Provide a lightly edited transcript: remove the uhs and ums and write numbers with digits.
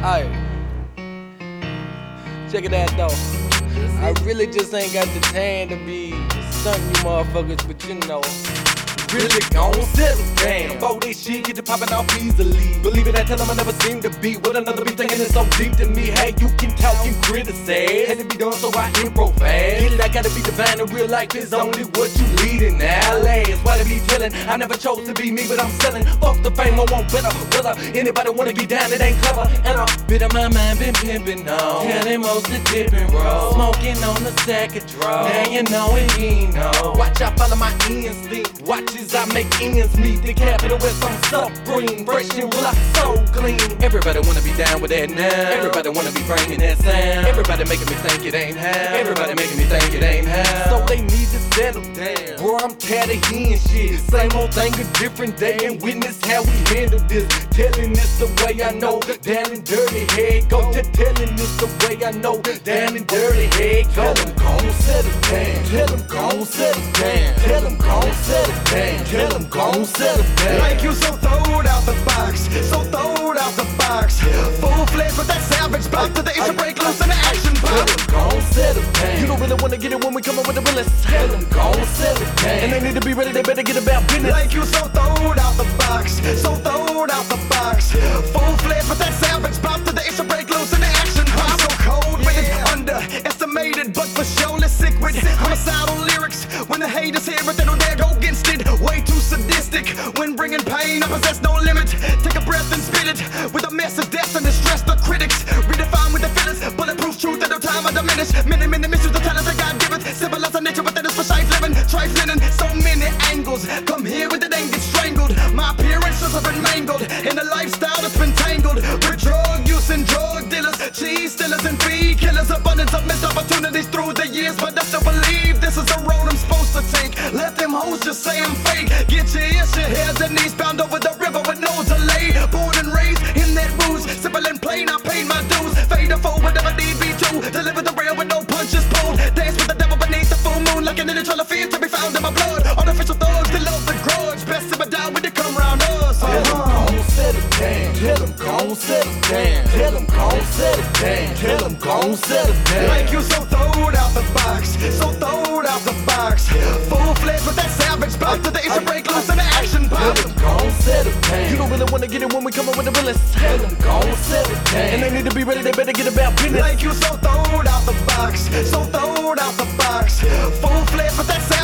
Alright, check it out though. I really just ain't got the time to be stunting you motherfuckers, but you know, really gon' settle down. Before this shit get to poppin' off easily. Believe it, I tell them I never seem to be with another be thinking it's so deep to me. Hey, you can talk and criticize. Had to be done so I improvise. Get it, I gotta be divine. In real life is only what you leadin'. Now last, why they be tellin'? I never chose to be me, but I'm sellin'. Fuck the fame, I want better. Whether anybody wanna get down, it ain't clever. And a bit of my mind been pimpin' on. Counting most the dippin' roll. Smoking on the sack of draw. Now you know it, you know. Watch I follow my instinct. Watch as I make ends meet. The capital with some supreme. Fresh and real, I so clean. Everybody wanna be down with that now. Everybody wanna be bringing that sound. Everybody making me think it ain't how. Everybody making me think it ain't how. So they need to settle down. Bro, I'm tired of hearing shit. Same old thing, a different day. And witness how we handle this. Telling this the way I know. Down and dirty, head go. Telling this the way I know. Down and dirty, head go. Tell them gon' settle down. Tell them gon' settle down. Tell them gon' settle down. Tell them gon' settle down. Like you so throwed out the box, so throwed out the box. Full-fledged with that savage box to the itch to break loose in the action Tell pop. them gon' settle down. You don't really wanna get it when we come up with the realest. Tell them gon' settle down. And they need to be ready, they better get about business. Like you so throwed out the box, so throwed out the box. Full-fledged with that savage box to the itch to break loose in the action pop. I'm so cold with it, underestimated, but for sure less sick with homicidal lyrics. When the haters hear it, they don't dare go against it. Way too sadistic when bringing pain. I possess no limit. Take a breath and spit it with a message destined to stress the critics. Redefine with the feelings, bulletproof truth at no time I diminish. Many missions, the talent that God given. Civilized a nature, but that is for safe living. Trifling in so many angles. Come here with it and get strangled. My appearance has been mangled in a lifestyle that's been tangled with drug use and drug dealers, cheese stealers and feed killers. Abundance of missed opportunities through the years, but I still believe this is the road I'm supposed to take. Let them hoes just say I'm fake. Get your ears, your heads and knees bound over the river with no delay. Born and raised in that ruse, simple and plain. I paid my dues. Fade or fold, whatever need be to deliver the rail with no punches pulled. Dance with the devil beneath the full moon, like an inner fear to be found in my blood. Artificial thugs that love the grudge. Best simmer down when they come round us. Tell them gon' settle down. Tell them gon' settle down. Tell them gon' settle down. Tell them gon' settle down. Like you so throwed out the box, so throwed out the box. Full-fledged with that savage box to the itch to break loose in the action pop. Tell them gon' settle down. You don't really wanna get it when we come up with the realest. Tell them gon' settle down. And they need to be ready, they better get about business. Like you so throwed out the box, so throwed out the box. Full-fledged with that savage